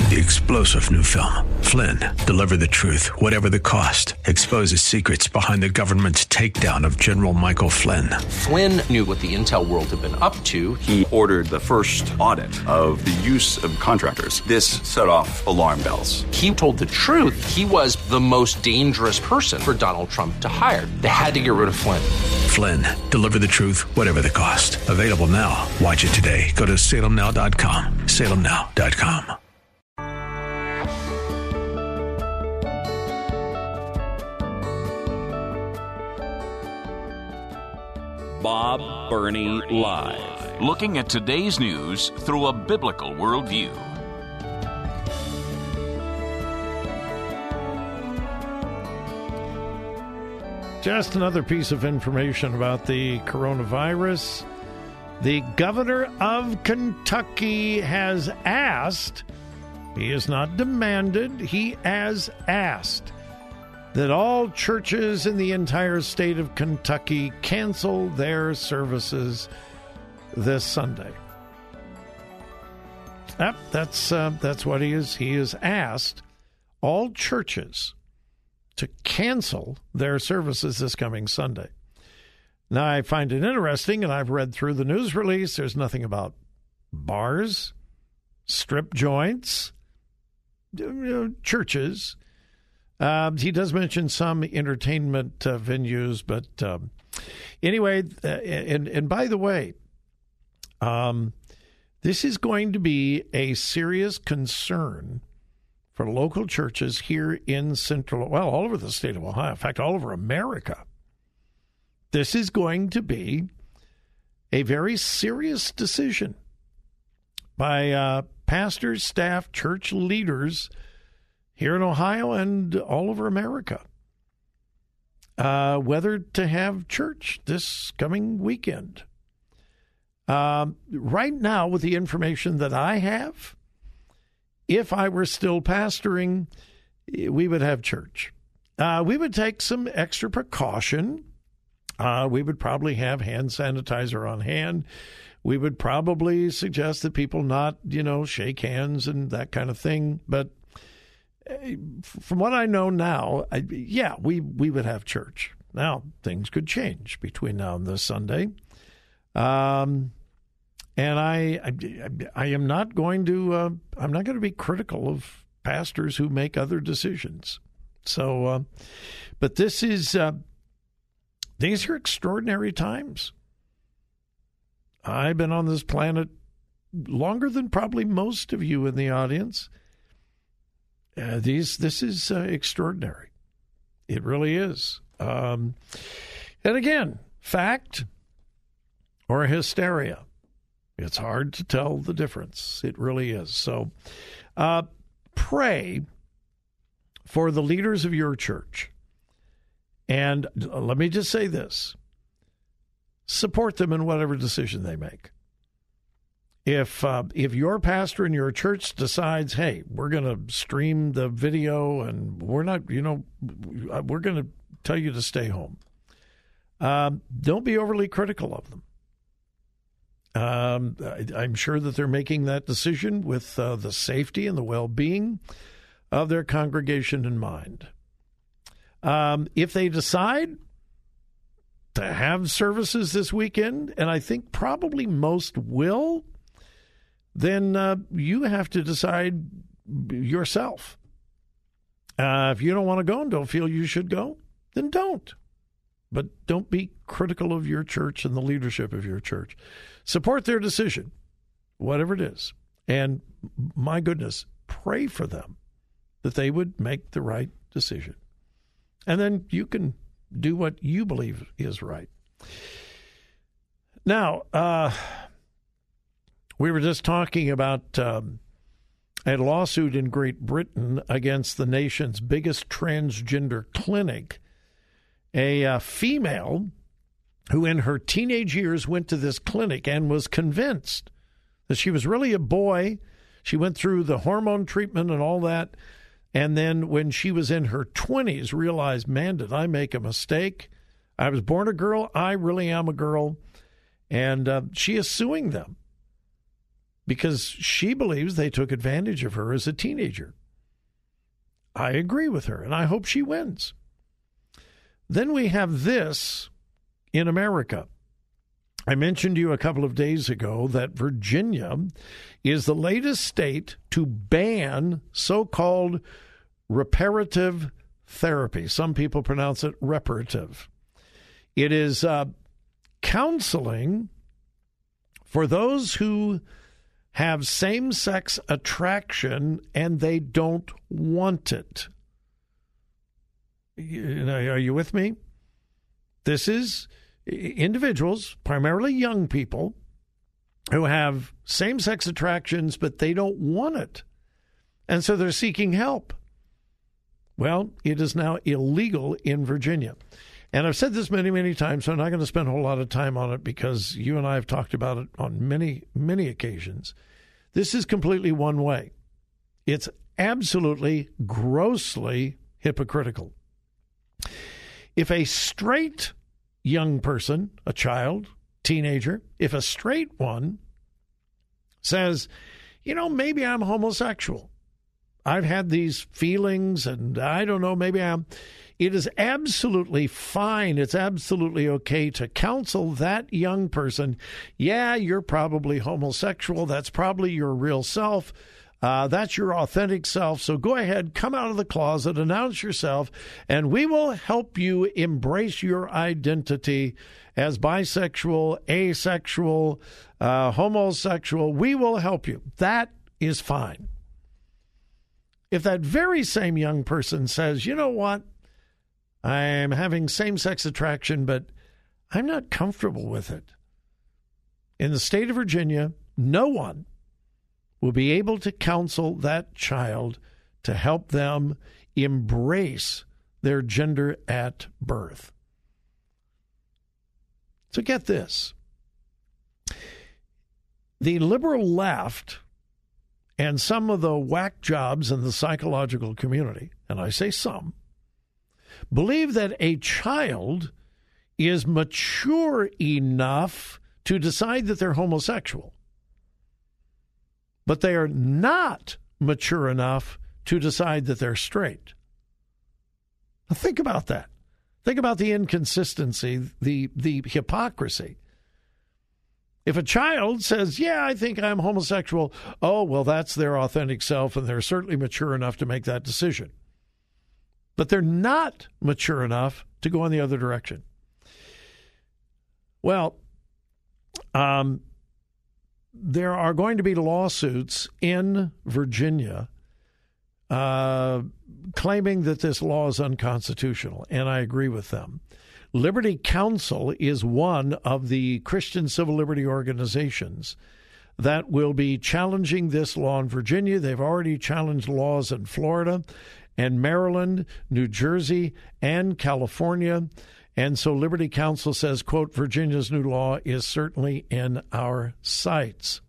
The explosive new film, Flynn, deliver the truth, whatever the cost, exposes secrets behind the government's takedown of General Michael Flynn. Flynn knew what the intel world had been up to. He ordered the first audit of the use of contractors. This set off alarm bells. He told the truth. He was the most dangerous person for Donald Trump to hire. They had to get rid of Flynn. Flynn, deliver the truth, whatever the cost. Available now. Watch it today. Go to salemnow.com. salemnow.com. Bob Burney Live. Looking at today's news through a biblical worldview. Just another piece of information about the coronavirus. The governor of Kentucky has asked, he has not demanded, he has asked that all churches in the entire state of Kentucky cancel their services this Sunday. Yep, that's what he is. He has asked all churches to cancel their services this coming Sunday. Now, I find it interesting, and I've read through the news release. There's nothing about bars, strip joints, churches. He does mention some entertainment venues, but anyway, and by the way, this is going to be a serious concern for local churches here in all over the state of Ohio, in fact, all over America. This is going to be a very serious decision by pastors, staff, church leaders here in Ohio and all over America, whether to have church this coming weekend. Right now, with the information that I have, if I were still pastoring, we would have church. We would take some extra precaution. We would probably have hand sanitizer on hand. We would probably suggest that people not, shake hands and that kind of thing. But from what I know now, we would have church. Now, things could change between now and this Sunday. And I am not going to I'm not going to be critical of pastors who make other decisions. So, but this is these are extraordinary times. I've been on this planet longer than probably most of you in the audience. This is extraordinary. It really is. And again, fact or hysteria. It's hard to tell the difference. It really is. So pray for the leaders of your church. And let me just say this. Support them in whatever decision they make. If your pastor in your church decides, hey, we're going to stream the video and we're not, we're going to tell you to stay home, don't be overly critical of them. I'm sure that they're making that decision with the safety and the well-being of their congregation in mind. If they decide to have services this weekend, and I think probably most will, then you have to decide yourself. If you don't want to go and don't feel you should go, then don't. But don't be critical of your church and the leadership of your church. Support their decision, whatever it is. And my goodness, pray for them that they would make the right decision. And then you can do what you believe is right. Now, we were just talking about a lawsuit in Great Britain against the nation's biggest transgender clinic. A female who in her teenage years went to this clinic and was convinced that she was really a boy. She went through the hormone treatment and all that. And then when she was in her 20s, realized, man, did I make a mistake? I was born a girl. I really am a girl. And she is suing them because she believes they took advantage of her as a teenager. I agree with her, and I hope she wins. Then we have this in America. I mentioned to you a couple of days ago that Virginia is the latest state to ban so-called reparative therapy. Some people pronounce it reparative. It is counseling for those who have same-sex attraction and they don't want it. Are you with me? This is individuals, primarily young people, who have same-sex attractions, but they don't want it. And so they're seeking help. Well, it is now illegal in Virginia. And I've said this many, many times, so I'm not going to spend a whole lot of time on it because you and I have talked about it on many, many occasions. This is completely one way. It's absolutely, grossly hypocritical. If a straight young person, a child, teenager, if a straight one says, maybe I'm homosexual, I've had these feelings and I don't know, maybe I am. It is absolutely fine. It's absolutely okay to counsel that young person. Yeah, you're probably homosexual. That's probably your real self. That's your authentic self. So go ahead, come out of the closet, announce yourself, and we will help you embrace your identity as bisexual, asexual, homosexual. We will help you. That is fine. If that very same young person says, you know what, I'm having same-sex attraction, but I'm not comfortable with it. In the state of Virginia, no one will be able to counsel that child to help them embrace their gender at birth. So get this. The liberal left and some of the whack jobs in the psychological community, and I say some, believe that a child is mature enough to decide that they're homosexual, but they are not mature enough to decide that they're straight. Now think about that. Think about the inconsistency, the hypocrisy. If a child says, yeah, I think I'm homosexual, oh, well, that's their authentic self, and they're certainly mature enough to make that decision. But they're not mature enough to go in the other direction. Well, there are going to be lawsuits in Virginia claiming that this law is unconstitutional, and I agree with them. Liberty Counsel is one of the Christian civil liberty organizations that will be challenging this law in Virginia. They've already challenged laws in Florida and Maryland, New Jersey, and California. And so Liberty Counsel says, quote, Virginia's new law is certainly in our sights.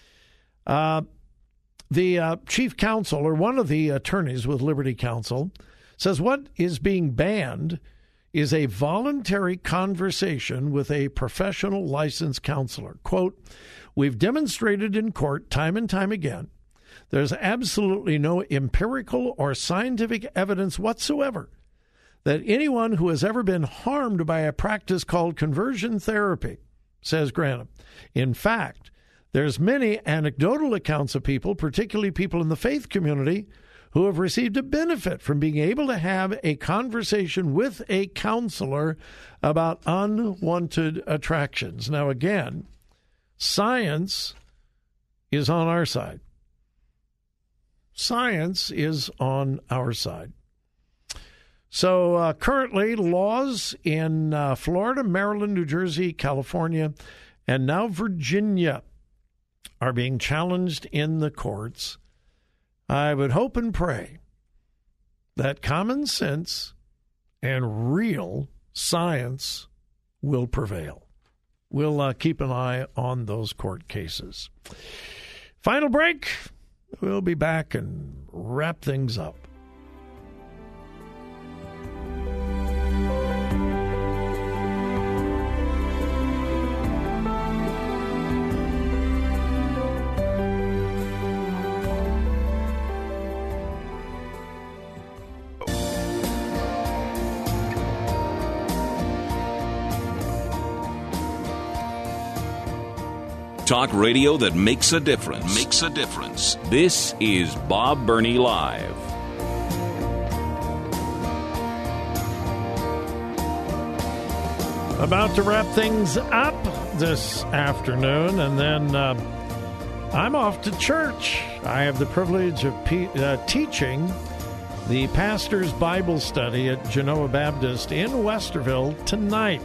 The chief counsel, or one of the attorneys with Liberty Counsel, says what is being banned is a voluntary conversation with a professional licensed counselor. Quote, we've demonstrated in court time and time again there's absolutely no empirical or scientific evidence whatsoever that anyone who has ever been harmed by a practice called conversion therapy, says Granum. In fact, there's many anecdotal accounts of people, particularly people in the faith community, who have received a benefit from being able to have a conversation with a counselor about unwanted attractions. Now, again, science is on our side. Science is on our side. So currently, laws in Florida, Maryland, New Jersey, California, and now Virginia are being challenged in the courts. I would hope and pray that common sense and real science will prevail. We'll keep an eye on those court cases. Final break. We'll be back and wrap things up. Talk radio that makes a difference. This is Bob Burney Live. About to wrap things up this afternoon, and then I'm off to church. I have the privilege of teaching the pastor's Bible study at Genoa Baptist in Westerville tonight,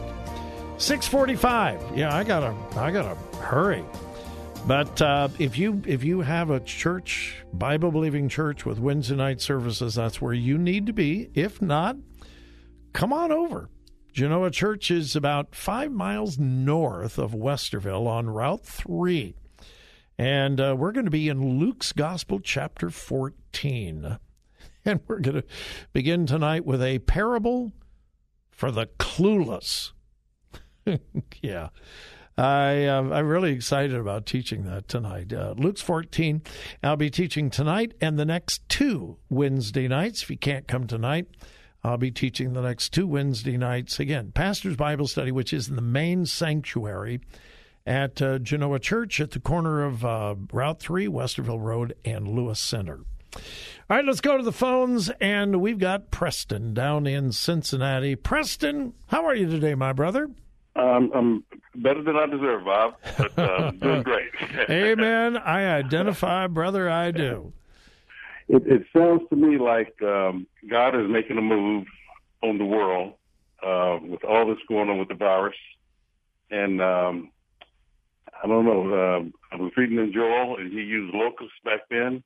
6:45. Yeah, I gotta hurry. But if you have a church, Bible believing church with Wednesday night services, that's where you need to be. If not, come on over. Genoa Church is about 5 miles north of Westerville on Route 3. And we're going to be in Luke's Gospel, chapter 14. And we're going to begin tonight with a parable for the clueless. Yeah. I'm really excited about teaching that tonight. Luke's 14. I'll be teaching tonight and the next 2 Wednesday nights. If you can't come tonight, I'll be teaching the next 2 Wednesday nights. Again, Pastor's Bible Study, which is in the main sanctuary at Genoa Church at the corner of Route 3, Westerville Road, and Lewis Center. All right, let's go to the phones, and we've got Preston down in Cincinnati. Preston, how are you today, my brother? I'm better than I deserve, Bob, but doing great. Amen. I identify, brother, I do. It sounds to me like God is making a move on the world with all this going on with the virus. And I don't know. I was reading in Joel, and he used locusts back then.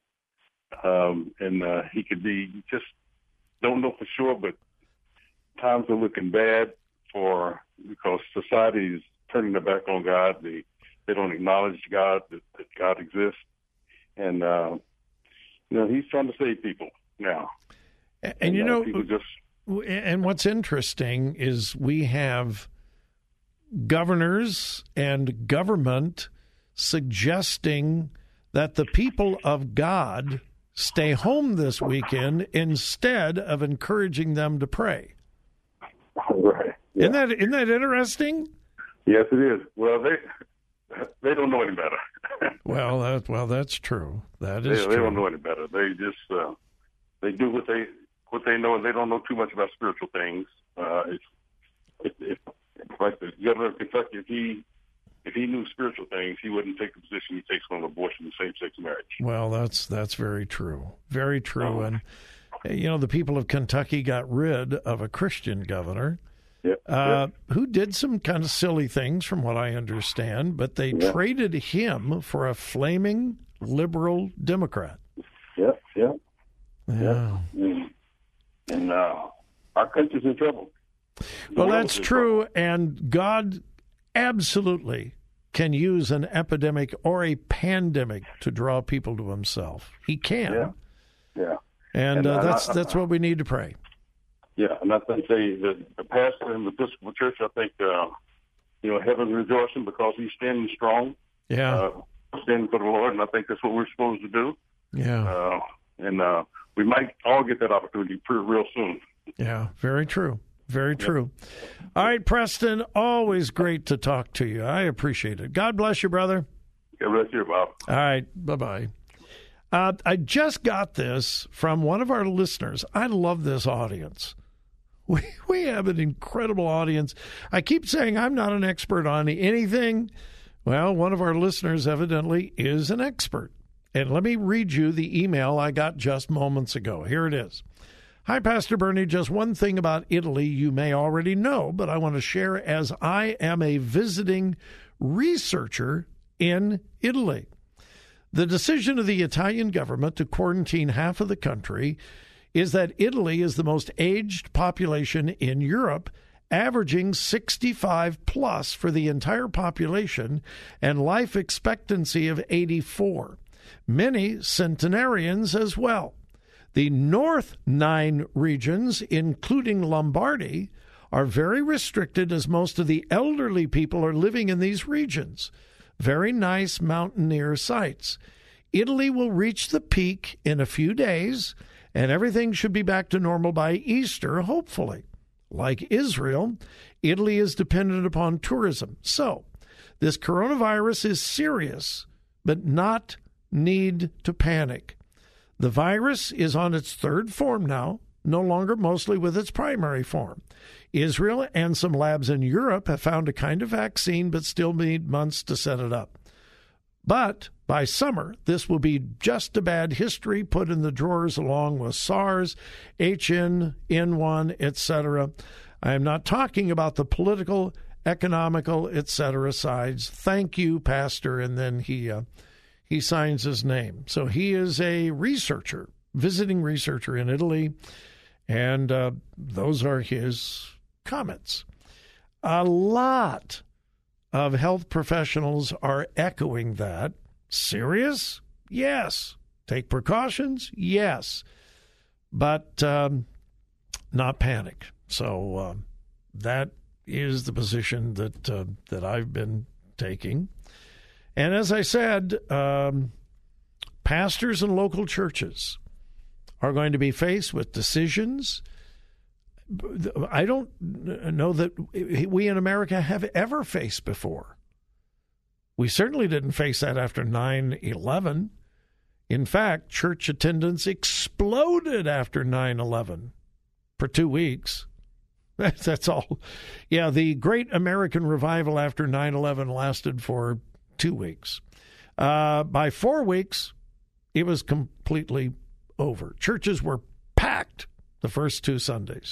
And he could be, just don't know for sure, but times are looking bad because society is turning their back on God. They don't acknowledge God, that God exists. And, he's trying to save people now. And and what's interesting is we have governors and government suggesting that the people of God stay home this weekend instead of encouraging them to pray. Right. Yeah. Isn't that interesting? Yes, it is. Well, they don't know any better. Well, that's true. That is true. They don't know any better. They just they do what they know, and they don't know too much about spiritual things. It's like the governor of Kentucky. If he knew spiritual things, he wouldn't take the position he takes on abortion and same-sex marriage. Well, that's very true. Very true. And the people of Kentucky got rid of a Christian governor. Who did some kind of silly things, from what I understand, but they traded him for a flaming liberal Democrat. Yeah. And our country's in trouble. Well, that's true, and God absolutely can use an epidemic or a pandemic to draw people to himself. He can. Yeah. And that's what we need to pray. Yeah, and I think the pastor in the Episcopal Church, I think, heaven's rejoicing because he's standing strong. Yeah. Standing for the Lord, and I think that's what we're supposed to do. Yeah. And we might all get that opportunity real soon. Yeah, very true. Very true. All right, Preston, always great to talk to you. I appreciate it. God bless you, brother. God bless you, Bob. All right, bye-bye. I just got this from one of our listeners. I love this audience. We have an incredible audience. I keep saying I'm not an expert on anything. Well, one of our listeners evidently is an expert. And let me read you the email I got just moments ago. Here it is. Hi, Pastor Bernie. Just one thing about Italy you may already know, but I want to share as I am a visiting researcher in Italy. The decision of the Italian government to quarantine half of the country is that Italy is the most aged population in Europe, averaging 65 plus for the entire population and life expectancy of 84. Many centenarians as well. The North 9 regions, including Lombardy, are very restricted as most of the elderly people are living in these regions. Very nice mountaineer sites. Italy will reach the peak in a few days, and everything should be back to normal by Easter, hopefully. Like Israel, Italy is dependent upon tourism. So, This coronavirus is serious, but not need to panic. The virus is on its third form now, no longer mostly with its primary form. Israel and some labs in Europe have found a kind of vaccine, but still need months to set it up. But by summer, this will be just a bad history put in the drawers along with SARS, H1N1, etc. I am not talking about the political, economical, etc. sides. Thank you, Pastor. And then he signs his name. So he is a researcher, visiting researcher in Italy, and those are his comments. A lot of health professionals are echoing that. Serious? Yes. Take precautions? Yes. But not panic. So that is the position that I've been taking. And as I said, pastors and local churches are going to be faced with decisions I don't know that we in America have ever faced before. We certainly didn't face that after 9/11. In fact, church attendance exploded after 9/11 for 2 weeks. That's all. Yeah, the Great American Revival after 9/11 lasted for 2 weeks. By 4 weeks, it was completely over. Churches were packed the first 2 Sundays.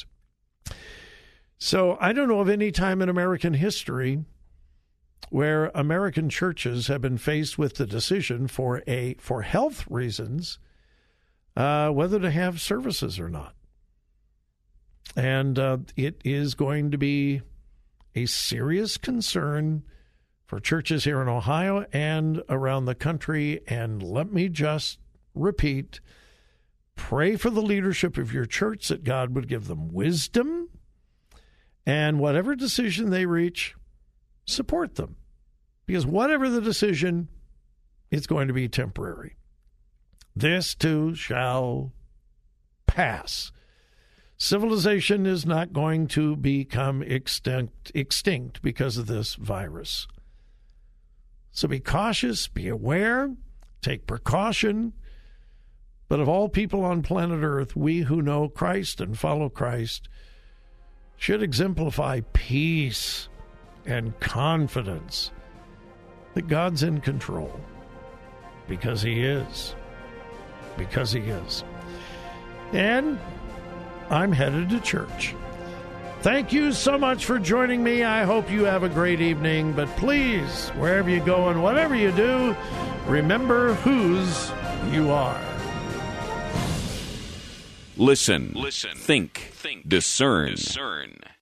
So I don't know of any time in American history where American churches have been faced with the decision for health reasons whether to have services or not. And it is going to be a serious concern for churches here in Ohio and around the country. And let me just repeat, pray for the leadership of your church that God would give them wisdom, and whatever decision they reach, support them. Because whatever the decision, it's going to be temporary. This too shall pass. Civilization is not going to become extinct because of this virus. So be cautious, be aware, take precaution. But of all people on planet Earth, we who know Christ and follow Christ should exemplify peace and confidence that God's in control, because He is. Because He is. And I'm headed to church. Thank you so much for joining me. I hope you have a great evening. But please, wherever you go and whatever you do, remember whose you are. Listen, think, discern.